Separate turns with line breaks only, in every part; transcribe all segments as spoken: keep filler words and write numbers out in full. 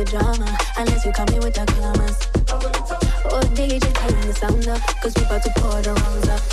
the drama, unless you come in with the commas. Oh, D J, turn the sound up, cause we about to pour the rounds up.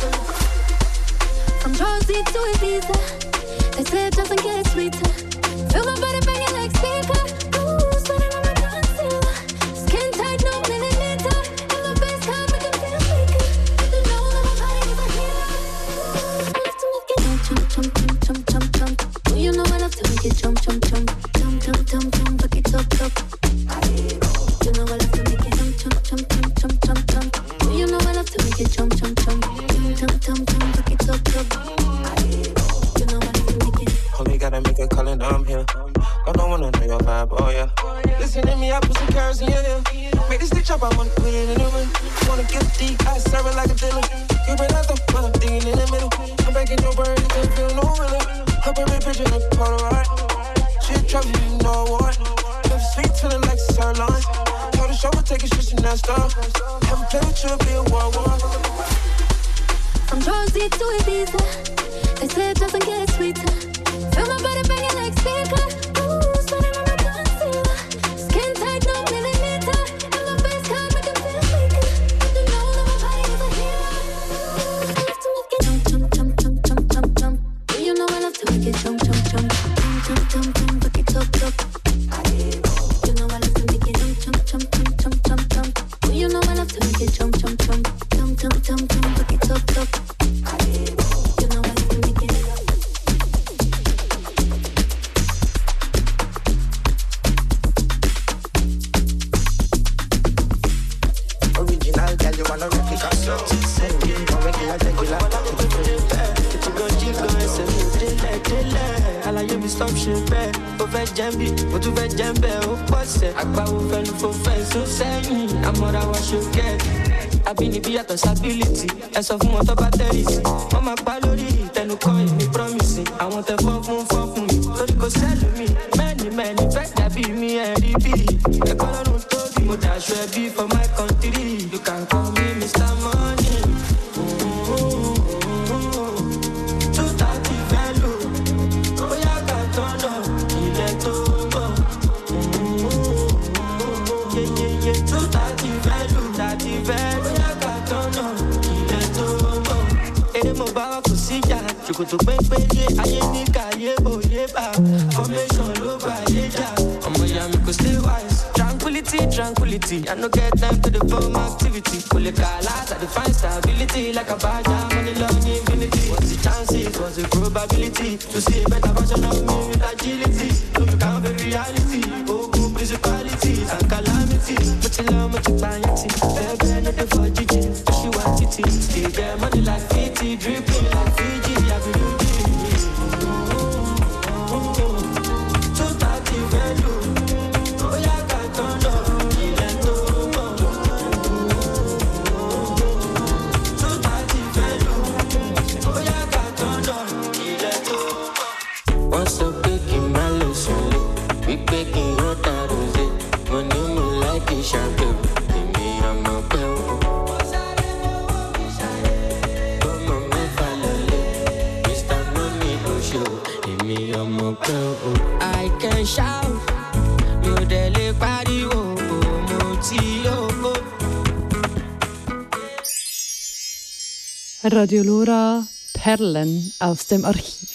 From Jersey to Ibiza, they say it doesn't get sweeter. Feel my body banging like speaker. Ooh, sweating on my concealer. Skin tight, no millimeter. And the bass come, make it feel weaker. You know that my body is a healer. I love to make it jump, jump, jump, jump, jump, jump. Oh, you know I love to make it jump, jump, jump. Jump, jump, jump, jump, fuck it up, up. You know I love to make it jump, jump, jump, jump, jump, jump, jump. Oh, you know I love to make it jump, jump, jump. Jump, jump, jump, jump, fuck it up, up. You know I love to make it.
Homie, gotta make a call and I'm here. Don't know wanna know your vibe, oh yeah. Listen to me, I put some carrots in your ear. Make this stitch up, I wanna put it in the ring. Wanna get deep, I serve it like a dealer. You been out the front, I'm digging in the middle. I'm baking your bird, it don't feel no realer. Hope every picture look Polaroid. Shit trouble, you know what? Live sweet, feeling like sirloin. Told the show, we'll take a shit, you not stop. Have a play with you, be a war war.
From Jersey to Ibiza, they say it doesn't get sweeter. Feel my body banging like speaker. Ooh, sweating on my concealer. Skin tight, no millimeter. And the bass come, make it feel weaker. You know that my body is a healer. I love to make it jump, jump, jump, jump, jump, jump, jump. Oh, you know I love to make it jump, jump, jump. Jump, jump, jump, jump, fuck it up, up. You know I love to make it jump, jump, jump, jump, jump, jump, jump. Oh, you know I love to make it jump, jump, jump. Jump, jump, jump, jump, fuck it up, up. You know I love to make it.
Original girl, you wanna replica so send me no regular, regular. Get you go, you go, it's a new dele, dele. I like you, be stop shit, babe. Go fetch jambi, go to fetch jambe, oh, what's it? Akba, who fell for fence, so say me. I'm more than what you get. I've been be at stability. As of motor batteries. Mama palori, then you call me promising. I want a fuck from fuck from me. So you go sell me. Many, many, fact that be me and D B. The color don't talk, you dash will be for my country. You can call me Mister Money. two thirty value. Oh, yeah, I can turn up. Il est over. Yeah, yeah, yeah. two thirty value. thirty value. Chukutu pépéyé, ayé ní káyé, òye bá. Formation ló bá yé jà. Ọmọ ìyá mi kò stay wise. Tranquility, tranquility. I no get time to the form activity. Kò lè kà láti define stability. Like a badger, money long infinity. What's the chances, what's the probability? To see a better version of me with agility. No, you can't be reality. Oh, good principalities and calamities. But you love me to buy it. Baby, not the for Gigi. She want it. Still get money like fifty, dripping like Fiji. I can shout, you dele party oh, moti oh.
Radio Lora, Perlen aus dem Archiv.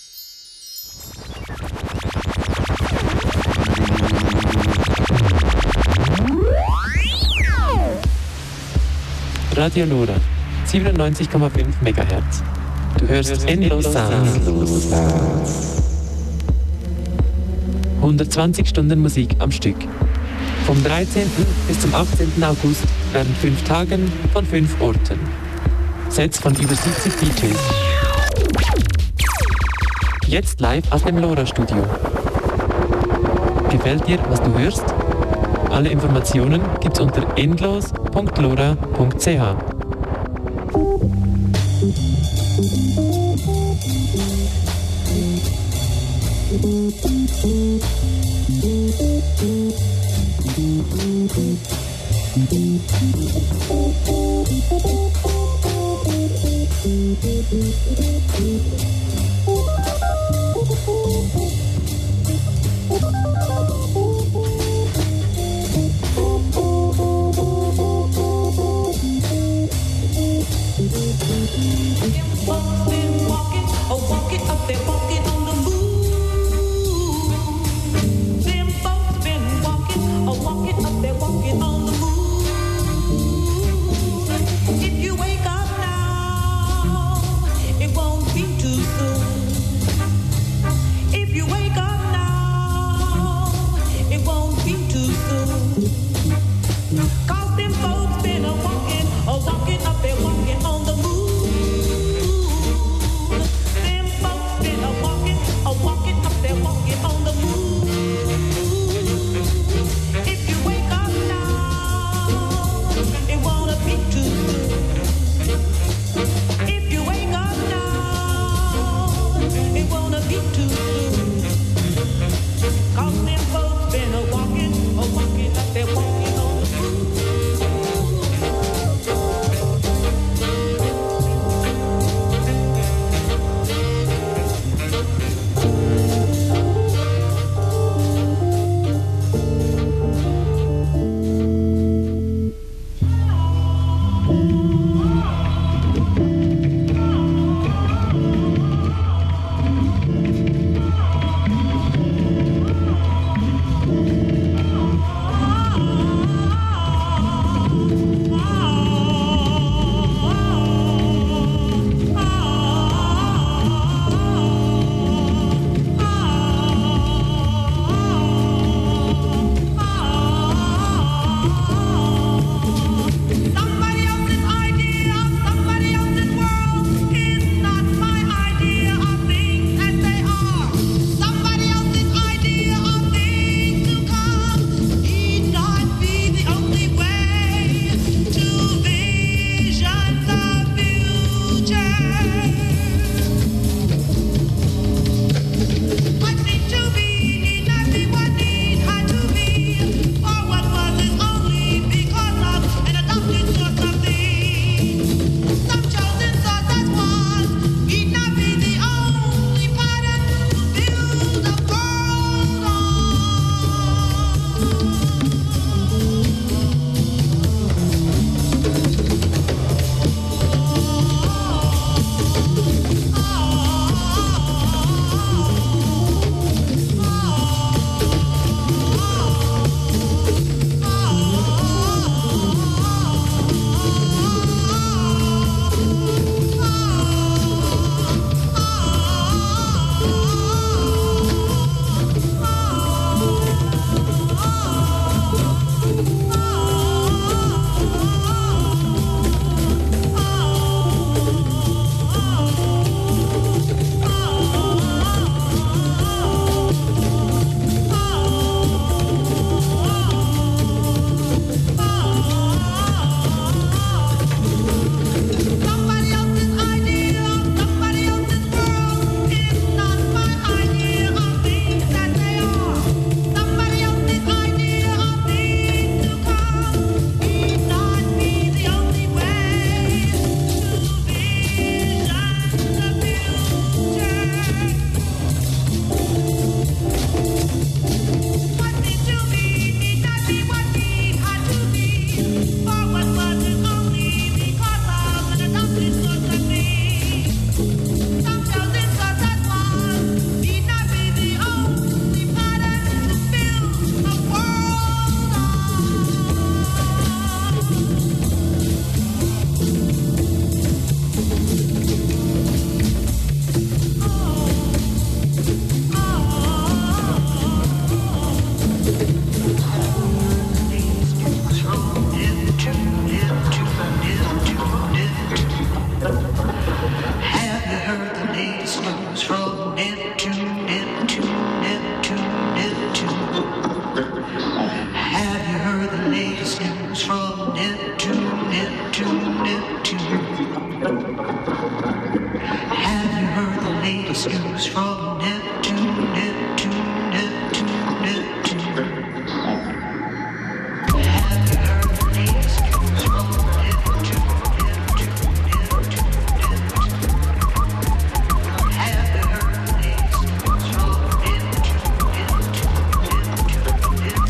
Radio Lora, siebenundneunzig Komma fünf Megahertz. Du hörst Endlos Sounds. hundertzwanzig Stunden Musik am Stück. Vom dreizehnten bis zum achtzehnten August während fünf Tagen von fünf Orten. Sets von über siebzig D Js. Jetzt live aus dem Lora-Studio. Gefällt dir, was du hörst? Alle Informationen gibt's unter endlos punkt lora punkt c h.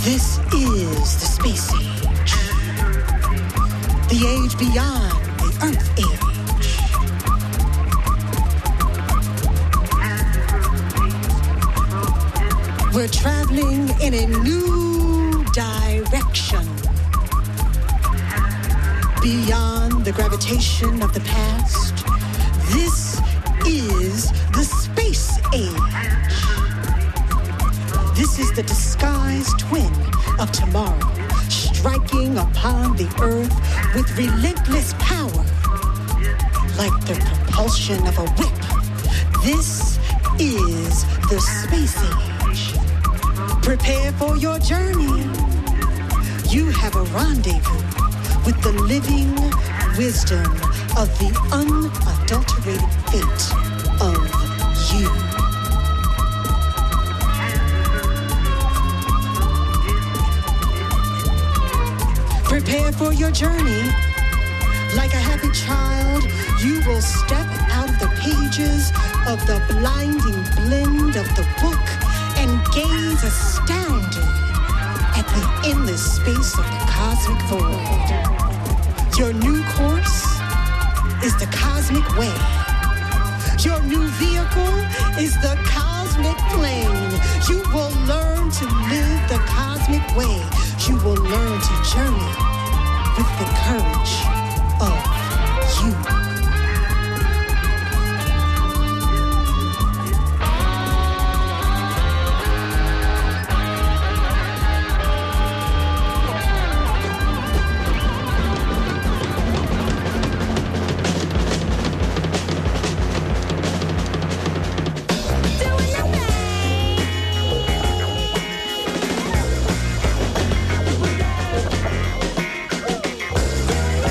This is the space age. The age beyond the earth age. We're traveling in a new direction. Beyond the gravitation of the past, this is the space age. This is the disguised twin of tomorrow, striking upon the earth with relentless power, like the propulsion of a whip. This is the space age. Prepare for your journey. You have a rendezvous with the living wisdom of the unadulterated fate of you. Prepare for your journey. Like a happy child, you will step out of the pages of the blinding blend of the book and gaze astounded at the endless space of the cosmic void. Your new course is the cosmic way. Your new vehicle is the cosmic plane. You will learn to live the cosmic way. You will learn to journey with the courage of you.
Doing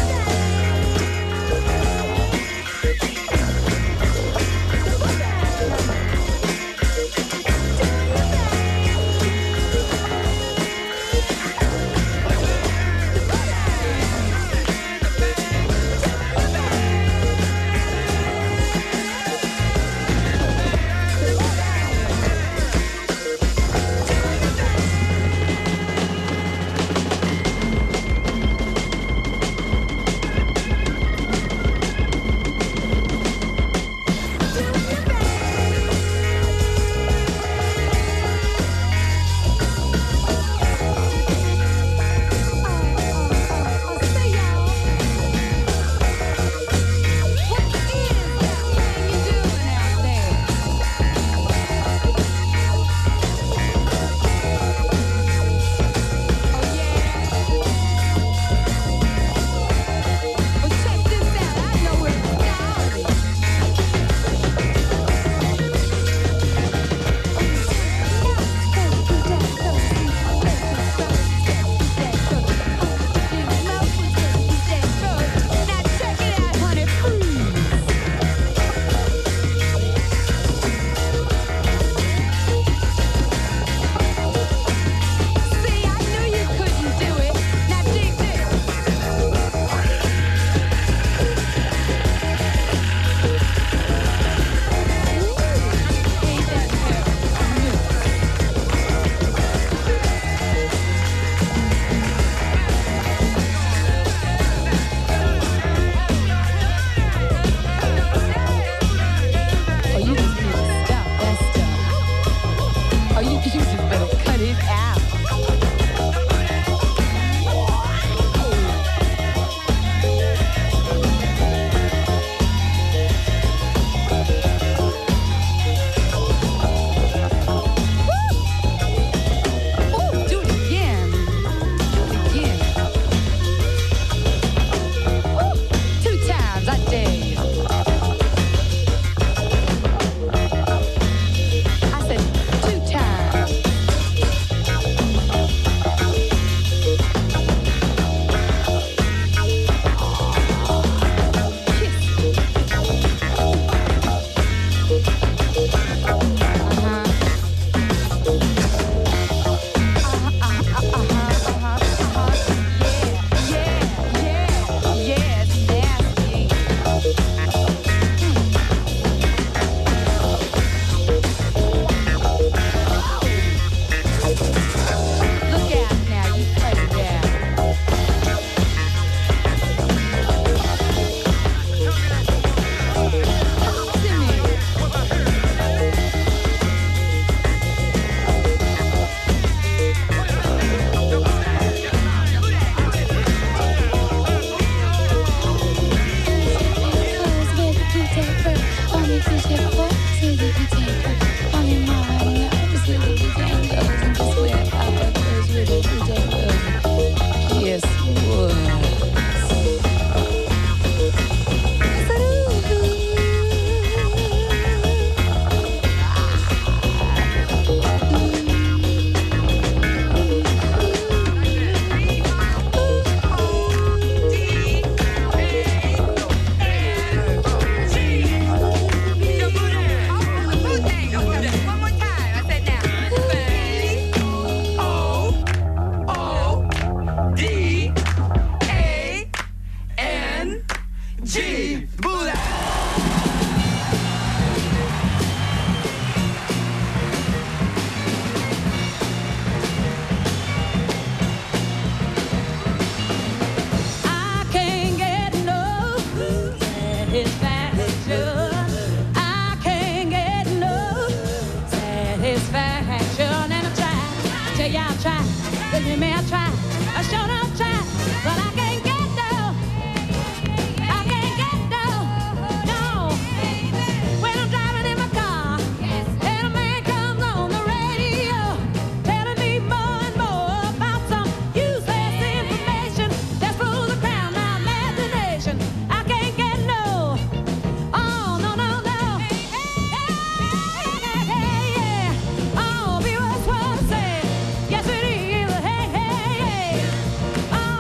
you may I try, I sure enough try, but I can't get no, I can't get no, no. When I'm driving in my car, and a man comes on the radio, telling me more and more about some useless information that's full of crown my imagination. I can't get no, oh no no no. Hey, hey, yeah. Oh, be what's what I say. Yes it is. Hey, hey, hey. Oh,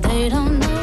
They don't know